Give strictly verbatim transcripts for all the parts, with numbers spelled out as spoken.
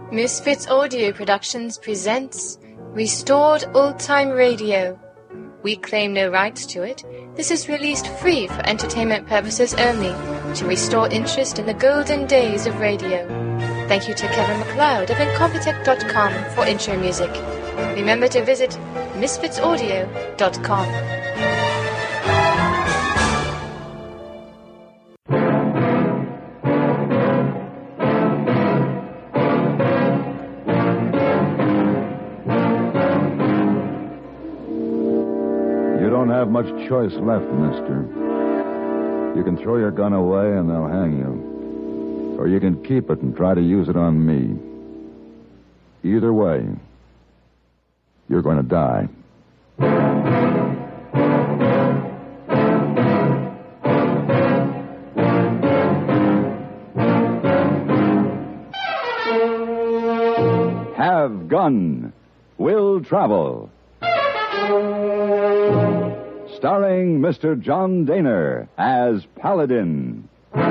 Misfits Audio Productions presents Restored Old Time Radio. We claim no rights to it. This is released free for entertainment purposes only, to restore interest in the golden days of radio. Thank you to Kevin MacLeod of Incompetech dot com for intro music. Remember to visit misfits audio dot com. Have much choice left, mister. You can throw your gun away and they'll hang you. Or you can keep it and try to use it on me. Either way, you're going to die. Have gun. Will travel. Starring Mister John Dehner as Paladin.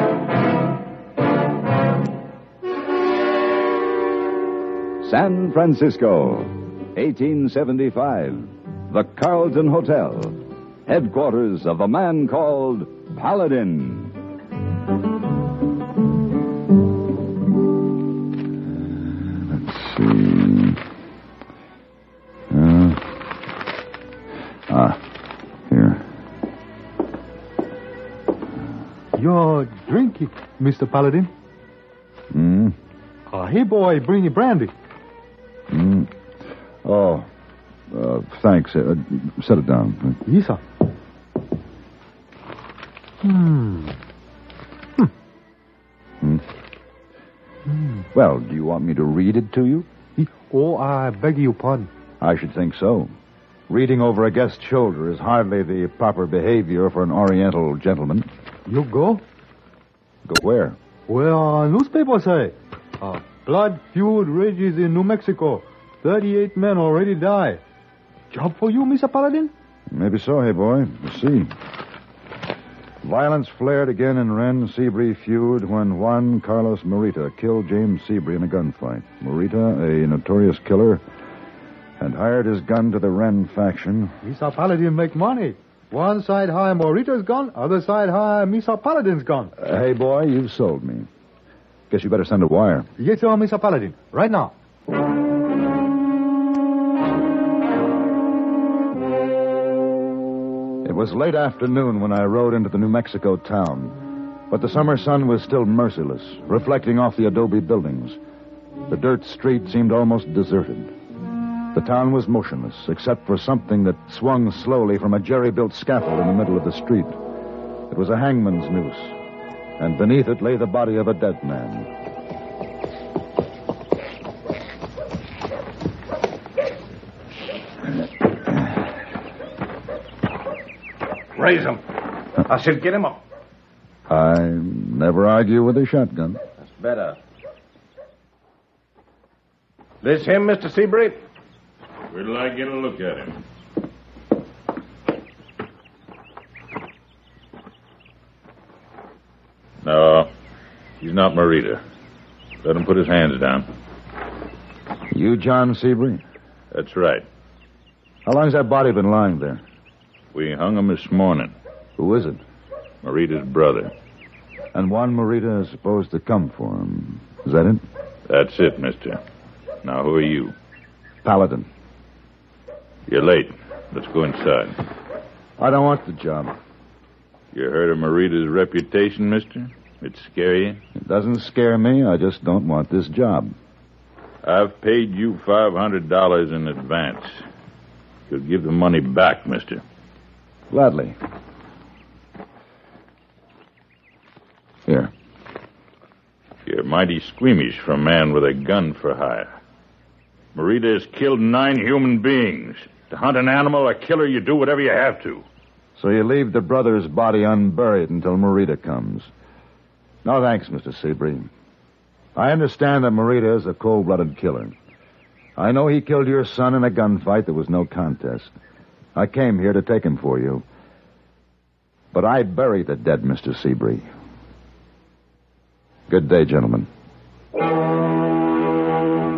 San Francisco, eighteen seventy-five. The Carlton Hotel, headquarters of a man called Paladin. Let's see. Uh, ah. You're drinking, Mister Paladin? Hmm? Uh, hey, boy, bring you brandy. Hmm? Oh, uh, thanks. Uh, set it down. Yes, sir. Hmm. Hmm. Hmm. Hmm. Well, do you want me to read it to you? Oh, I beg your pardon. I should think so. Reading over a guest's shoulder is hardly the proper behavior for an Oriental gentleman. You go? Go where? Well, uh, newspaper say. Uh, blood feud rages in New Mexico. Thirty-eight men already die. Job for you, Mister Paladin? Maybe so, hey boy. We'll see. Violence flared again in Ren Seabree feud when Juan Carlos Morita killed James Seabree in a gunfight. Morita, a notorious killer, had hired his gun to the Ren faction. Mister Paladin make money. One side high Morita's gun, other side high Mister Paladin's gun. Uh, hey, boy, you've sold me. Guess you better send a wire. Yes, sir, Mister Paladin. Right now. It was late afternoon when I rode into the New Mexico town. But the summer sun was still merciless, reflecting off the adobe buildings. The dirt street seemed almost deserted. The town was motionless, except for something that swung slowly from a jerry-built scaffold in the middle of the street. It was a hangman's noose, and beneath it lay the body of a dead man. Raise him. I said get him up. I never argue with a shotgun. That's better. This him, Mister Seabree? Where till I get a look at him? No, he's not Morita. Let him put his hands down. You John Seabree? That's right. How long's that body been lying there? We hung him this morning. Who is it? Morita's brother. And Juan Morita is supposed to come for him. Is that it? That's it, mister. Now, who are you? Paladin. You're late. Let's go inside. I don't want the job. You heard of Morita's reputation, mister? It scare you? It doesn't scare me. I just don't want this job. I've paid you five hundred dollars in advance. You'll give the money back, mister. Gladly. Here. You're mighty squeamish for a man with a gun for hire. Morita has killed nine human beings. To hunt an animal or killer, you do whatever you have to. So you leave the brother's body unburied until Morita comes. No, thanks, Mister Seabree. I understand that Morita is a cold-blooded killer. I know he killed your son in a gunfight. There was no contest. I came here to take him for you. But I buried the dead Mister Seabree. Good day, gentlemen.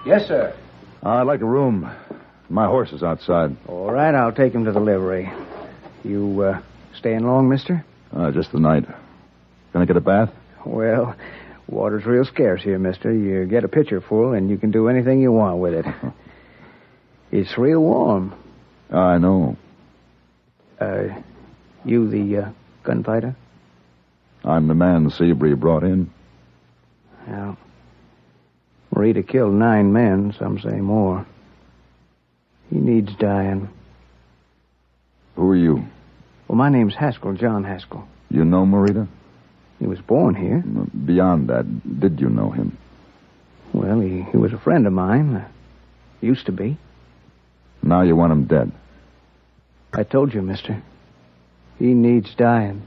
Yes, sir. I'd like a room. My horse is outside. All right, I'll take him to the livery. You, uh, staying long, mister? Uh, just the night. Gonna get a bath? Well, water's real scarce here, mister. You get a pitcher full, and you can do anything you want with it. It's real warm. I know. Uh, you the, uh, gunfighter? I'm the man Seabury brought in. Well, Morita killed nine men, some say more. He needs dying. Who are you? Well, my name's Haskell, John Haskell. You know Morita? He was born here. Beyond that, did you know him? Well, he, he was a friend of mine. Uh, used to be. Now you want him dead. I told you, mister. He needs dying.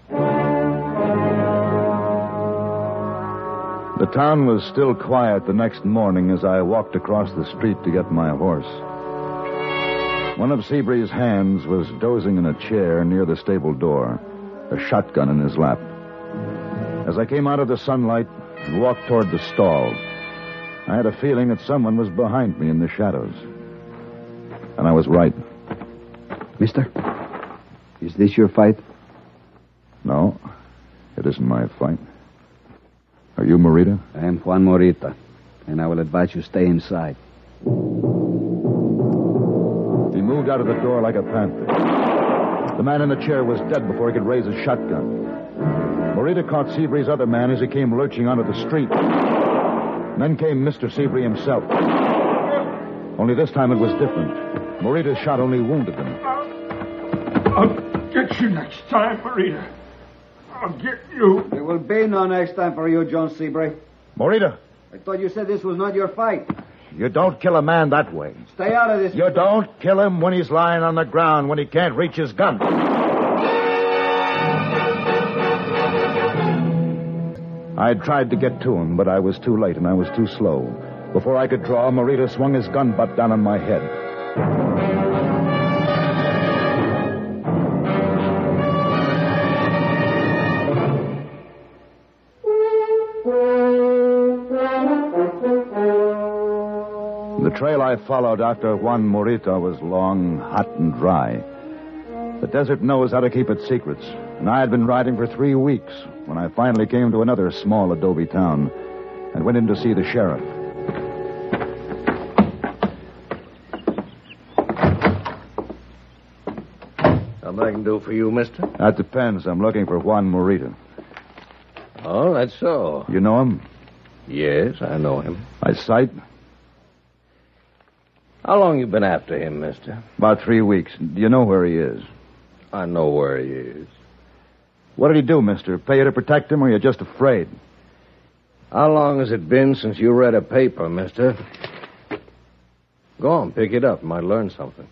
The town was still quiet the next morning as I walked across the street to get my horse. One of Seabury's hands was dozing in a chair near the stable door, a shotgun in his lap. As I came out of the sunlight and walked toward the stall, I had a feeling that someone was behind me in the shadows. And I was right. Mister, is this your fight? No, it isn't my fight. Are you Morita? I am Juan Morita, and I will advise you stay inside. He moved out of the door like a panther. The man in the chair was dead before he could raise his shotgun. Morita caught Seabury's other man as he came lurching onto the street. Then came Mister Seabury himself. Only this time it was different. Morita's shot only wounded him. I'll get you next time, Morita. I'll get you. There will be no next time for you, John Seabury. Morita, I thought you said this was not your fight. you don't kill a man that way. Stay out of this. You don't kill him when he's lying on the ground, when he can't reach his gun. I tried to get to him, but I was too late and I was too slow. Before I could draw, Morita swung his gun butt down on my head. The trail I followed after Juan Morita was long, hot, and dry. The desert knows how to keep its secrets, and I had been riding for three weeks when I finally came to another small adobe town and went in to see the sheriff. Something I can do for you, mister? That depends. I'm looking for Juan Morita. Oh, that's so. You know him? Yes, I know him. By sight? How long you been after him, mister? About three weeks. Do you know where he is? I know where he is. What did he do, mister? Pay you to protect him, or you're just afraid? How long has it been since you read a paper, mister? Go on, pick it up. You might learn something.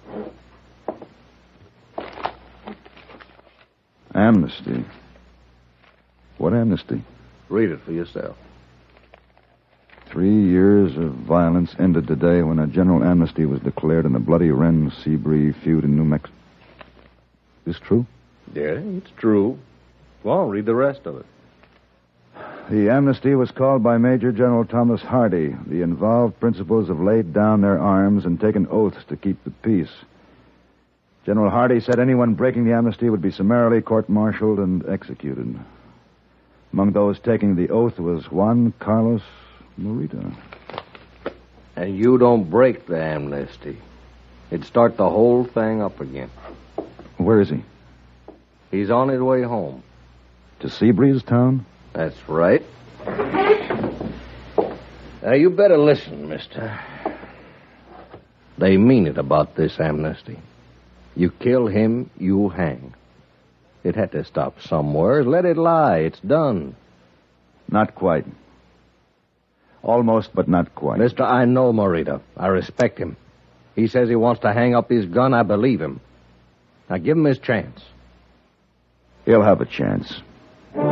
Amnesty. What amnesty? Read it for yourself. Three years of violence ended today when a general amnesty was declared in the bloody Wren-Seabury feud in New Mexico. Is this true? Yeah, it's true. Go on, read the rest of it. The amnesty was called by Major General Thomas Hardy. The involved principals have laid down their arms and taken oaths to keep the peace. General Hardy said anyone breaking the amnesty would be summarily court-martialed and executed. Among those taking the oath was Juan Carlos Morita. And you don't break the amnesty. It'd start the whole thing up again. Where is he? He's on his way home. To Seabury's town? That's right. Now, you better listen, mister. They mean it about this amnesty. You kill him, you hang. It had to stop somewhere. Let it lie. It's done. Not quite. Almost, but not quite. Mister, I know Morita. I respect him. He says he wants to hang up his gun. I believe him. Now, give him his chance. He'll have a chance. The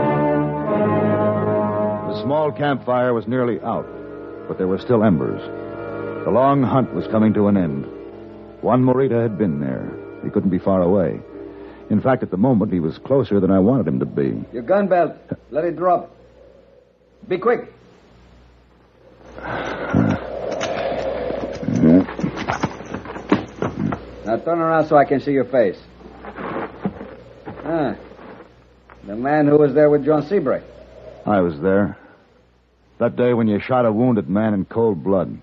small campfire was nearly out, but there were still embers. The long hunt was coming to an end. Juan Morita had been there. He couldn't be far away. In fact, at the moment, he was closer than I wanted him to be. Your gun belt. Let it drop. Be quick. Now turn around so I can see your face. Ah. The man who was there with John Seabright. I was there. That day when you shot a wounded man in cold blood.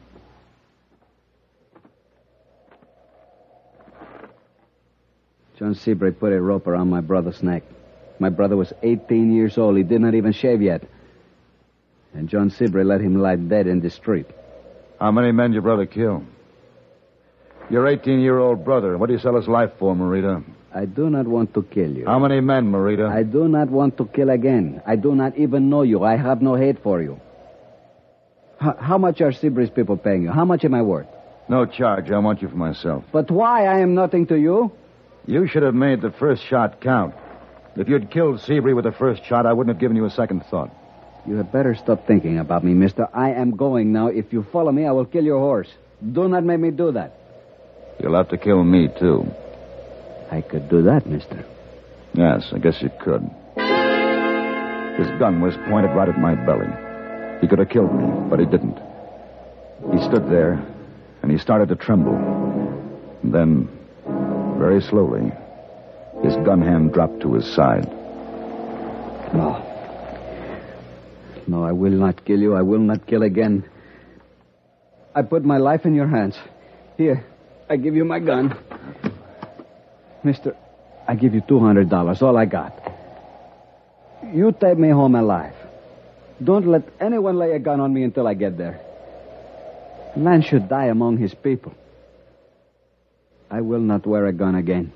John Seabright put a rope around my brother's neck. My brother was eighteen years old. He did not even shave yet. And John Seabright let him lie dead in the street. How many men did your brother kill? Your eighteen-year-old brother. What do you sell his life for, Marita? I do not want to kill you. How many men, Marita? I do not want to kill again. I do not even know you. I have no hate for you. H- how much are Seabright's people paying you? How much am I worth? No charge. I want you for myself. But why? I am nothing to you. You should have made the first shot count. If you'd killed Seabury with the first shot, I wouldn't have given you a second thought. You had better stop thinking about me, mister. I am going now. If you follow me, I will kill your horse. Do not make me do that. You'll have to kill me, too. I could do that, mister. Yes, I guess you could. His gun was pointed right at my belly. He could have killed me, but he didn't. He stood there, and he started to tremble. And then, very slowly, his gun hand dropped to his side. No. No, I will not kill you. I will not kill again. I put my life in your hands. Here, I give you my gun. Mister, I give you two hundred dollars, all I got. You take me home alive. Don't let anyone lay a gun on me until I get there. A man should die among his people. I will not wear a gun again.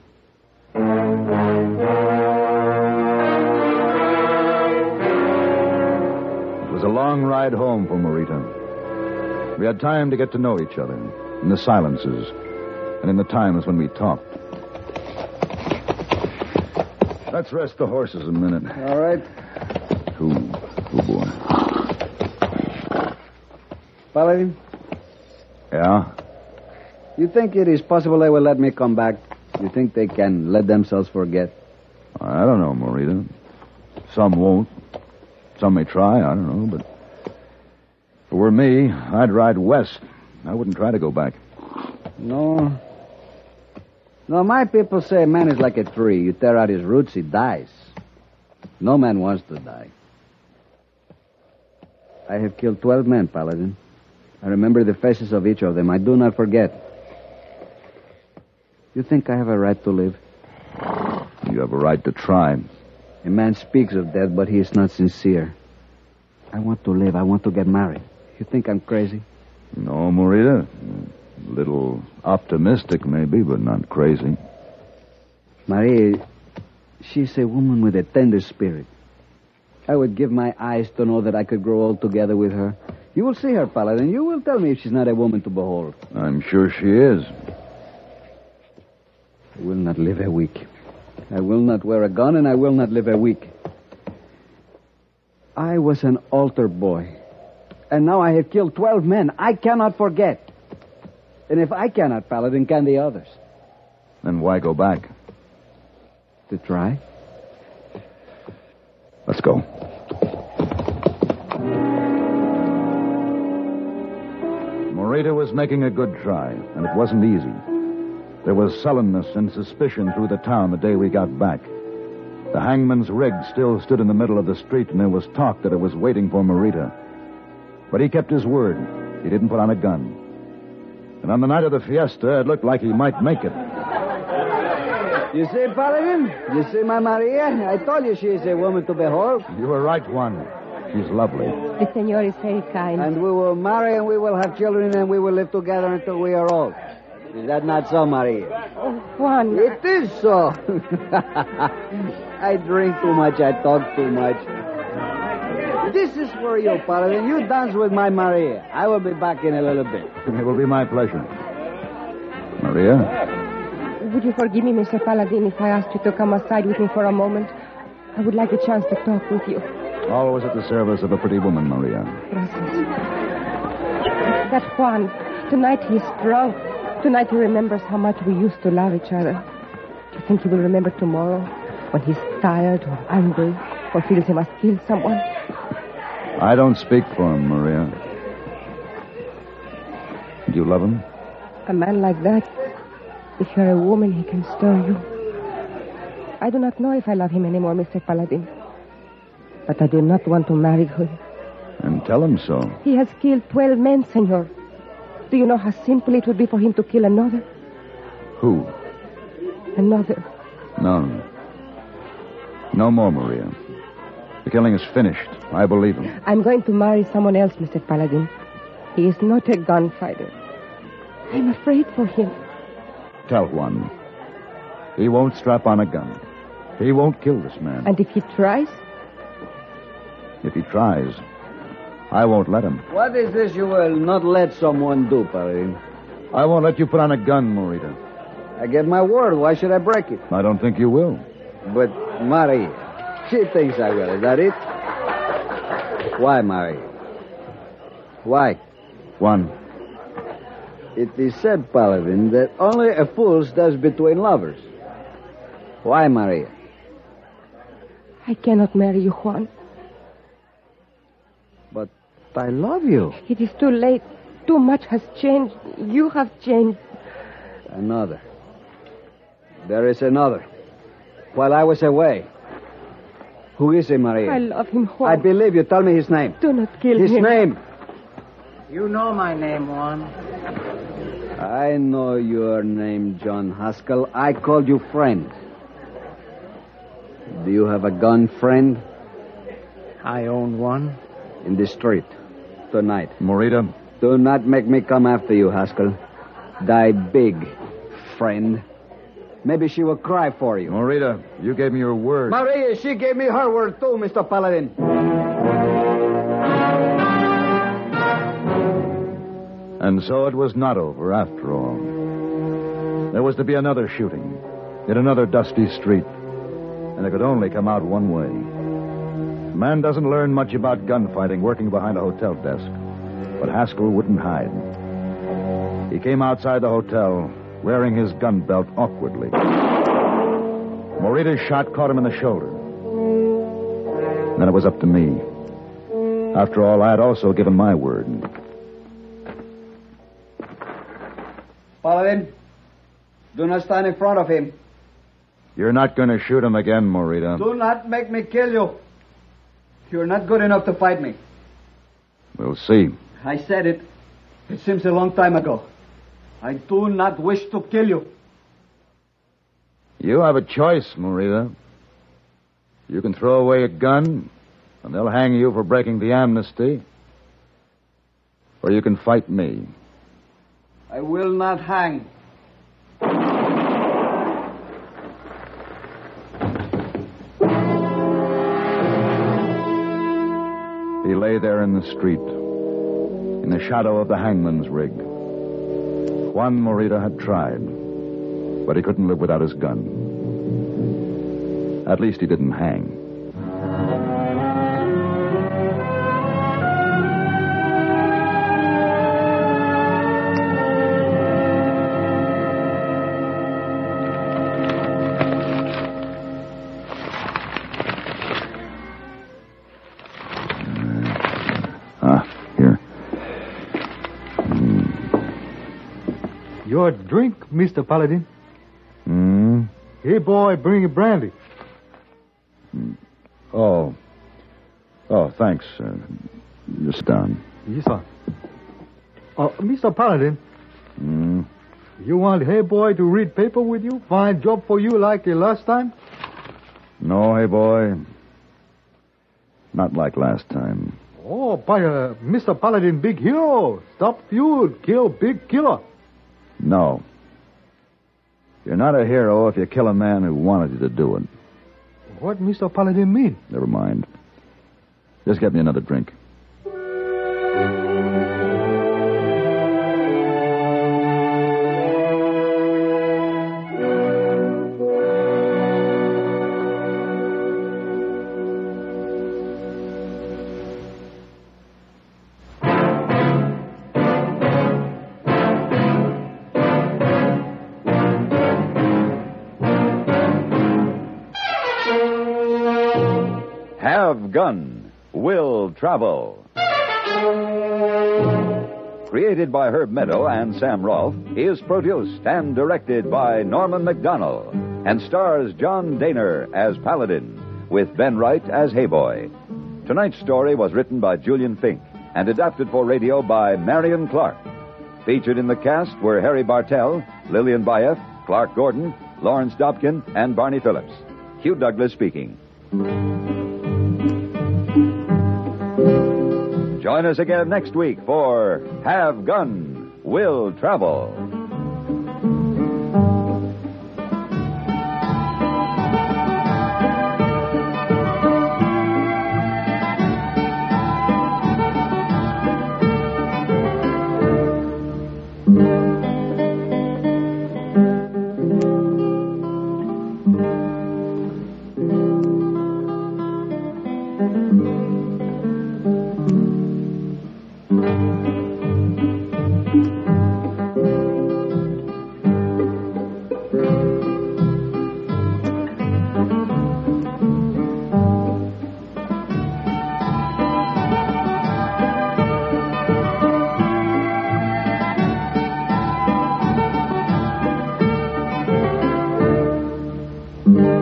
It was a long ride home for Marita. We had time to get to know each other in the silences and in the times when we talked. Let's rest the horses a minute. All right. Ooh, oh boy. Paladin, Yeah? you think it is possible they will let me come back? You think they can let themselves forget? I don't know, Marita. Some won't. Some may try, I don't know, but if it were me, I'd ride west. I wouldn't try to go back. No. No, my people say a man is like a tree. You tear out his roots, he dies. No man wants to die. I have killed twelve men, Paladin. I remember the faces of each of them. I do not forget. You think I have a right to live? You have a right to try. A man speaks of death, but he is not sincere. I want to live. I want to get married. You think I'm crazy? No, Marita. A little optimistic, maybe, but not crazy. Maria, she's a woman with a tender spirit. I would give my eyes to know that I could grow old together with her. You will see her, Paladin. You will tell me if she's not a woman to behold. I'm sure she is. I will not live a week. I will not wear a gun, and I will not live a week. I was an altar boy, and now I have killed twelve men. I cannot forget. And if I cannot, Paladin, can the others? Then why go back? To try? Let's go. Marita was making a good try, and it wasn't easy. There was sullenness and suspicion through the town the day we got back. The hangman's rig still stood in the middle of the street, and there was talk that it was waiting for Marita. But he kept his word. He didn't put on a gun. And on the night of the fiesta, it looked like he might make it. You see, Paladin? You see my Maria? I told you she is a woman to behold. You were right, Juan. She's lovely. The senor is very kind. And we will marry and we will have children and we will live together until we are old. Is that not so, Maria? Oh, Juan. It is so. I drink too much. I talk too much. This is for you, Paladin. You dance with my Maria. I will be back in a little bit. It will be my pleasure. Maria? Would you forgive me, Mister Paladin, if I asked you to come aside with me for a moment? I would like a chance to talk with you. Always at the service of a pretty woman, Maria. Gracias. That Juan, tonight he's drunk. Tonight he remembers how much we used to love each other. Do you think he will remember tomorrow when he's tired or angry or feels he must kill someone? I don't speak for him, Maria. Do you love him? A man like that? If you're a woman, he can stir you. I do not know if I love him anymore, Mister Paladin. But I do not want to marry him. And tell him so. He has killed twelve men, senor. Do you know how simple it would be for him to kill another? Who? Another. No. No more, Maria. The killing is finished. I believe him. I'm going to marry someone else, Mister Paladin. He is not a gunfighter. I'm afraid for him. Tell Juan. He won't strap on a gun. He won't kill this man. And if he tries? If he tries, I won't let him. What is this you will not let someone do, Paladin? I won't let you put on a gun, Morita. I give my word. Why should I break it? I don't think you will. But Maria, she thinks I will. Is that it? Why, Maria? Why? Juan. It is said, Paladin, that only a fool does between lovers. Why, Maria? I cannot marry you, Juan. But I love you. It is too late. Too much has changed. You have changed. Another. There is another. While I was away. Who is he, Maria? I love him, Juan. I believe you. Tell me his name. Do not kill his him. His name. You know my name, Juan. I know your name, John Haskell. I called you friend. Do you have a gun, friend? I own one. In the street. Tonight. Morita. Do not make me come after you, Haskell. Die big, friend. Maybe she will cry for you. Morita, you gave me your word. Maria, she gave me her word too, Mister Paladin. And so it was not over after all. There was to be another shooting in another dusty street, and it could only come out one way. A man doesn't learn much about gunfighting working behind a hotel desk, but Haskell wouldn't hide. He came outside the hotel, wearing his gun belt awkwardly. Morita's shot caught him in the shoulder. Then it was up to me. After all, I had also given my word. Paladin, do not stand in front of him. You're not going to shoot him again, Morita. Do not make me kill you. You're not good enough to fight me. We'll see. I said it. It seems a long time ago. I do not wish to kill you. You have a choice, Morita. You can throw away a gun, and they'll hang you for breaking the amnesty. Or you can fight me. I will not hang. He lay there in the street, in the shadow of the hangman's rig. Juan Morita had tried, but he couldn't live without his gun. At least he didn't hang. Your drink, Mister Paladin. Hmm? Hey, boy, bring a brandy. Oh. Oh, thanks. Uh, just down. Yes, sir. Uh, Mister Paladin. Hmm? You want Hey Boy to read paper with you? Find job for you like uh, last time? No, hey, boy. Not like last time. Oh, but uh, Mister Paladin, big hero. Stop feud, kill big killer. No. You're not a hero if you kill a man who wanted you to do it. What Mister Paladin mean? Never mind. Just get me another drink. Have gun. Will travel. created by Herb Meadow and Sam Rolfe, is produced and directed by Norman McDonnell and stars John Daner as Paladin, with Ben Wright as Hayboy. Tonight's story was written by Julian Fink and adapted for radio by Marion Clark. Featured in the cast were Harry Bartell, Lillian Bayef, Clark Gordon, Lawrence Dobkin, and Barney Phillips. Hugh Douglas speaking. Join us again next week for Have Gun, Will Travel. Mm-hmm.